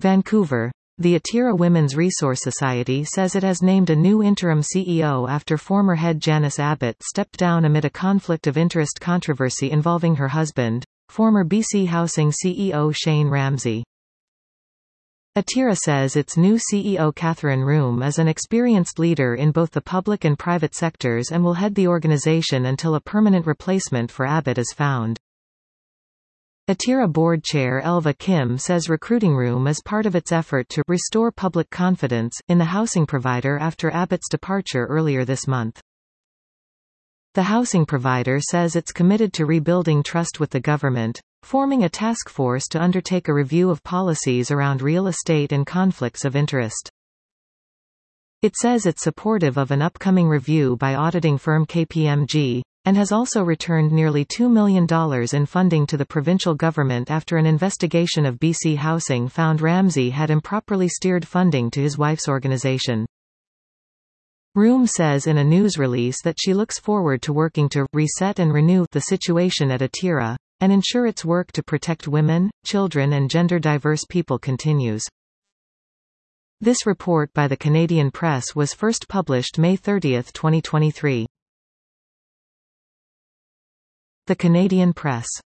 Vancouver. The Atira Women's Resource Society says it has named a new interim CEO after former head Janice Abbott stepped down amid a conflict of interest controversy involving her husband, former BC Housing CEO Shane Ramsey. Atira says its new CEO Catherine Room is an experienced leader in both the public and private sectors and will head the organization until a permanent replacement for Abbott is found. Atira board chair Elva Kim says Recruiting Room is part of its effort to restore public confidence in the housing provider after Abbott's departure earlier this month. The housing provider says it's committed to rebuilding trust with the government, forming a task force to undertake a review of policies around real estate and conflicts of interest. It says it's supportive of an upcoming review by auditing firm KPMG, and has also returned nearly $2 million in funding to the provincial government after an investigation of BC Housing found Ramsey had improperly steered funding to his wife's organization. Room says in a news release that she looks forward to working to reset and renew the situation at Atira, and ensure its work to protect women, children and gender-diverse people continues. This report by the Canadian Press was first published May 30, 2023. The Canadian Press